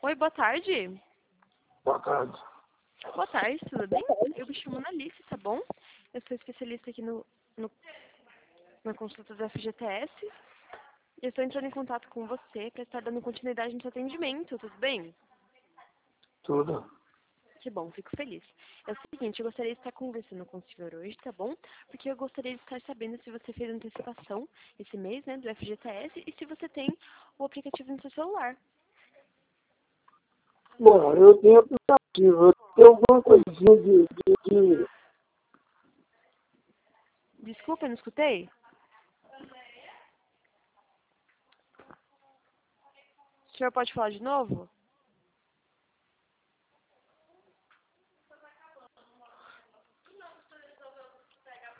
Oi, boa tarde. Boa tarde. Boa tarde, tudo bem? Eu me chamo Analice, tá bom? Eu sou especialista aqui na consulta do FGTS. E eu estou entrando em contato com você para estar dando continuidade no seu atendimento, tudo bem? Tudo. Que bom, fico feliz. É o seguinte, eu gostaria de estar conversando com o senhor hoje, tá bom? Porque eu gostaria de estar sabendo se você fez antecipação esse mês, né, do FGTS e se você tem o aplicativo no seu celular. Bom, eu tenho aplicativo, eu tenho alguma coisinha de... Desculpa, eu não escutei? O senhor pode falar de novo?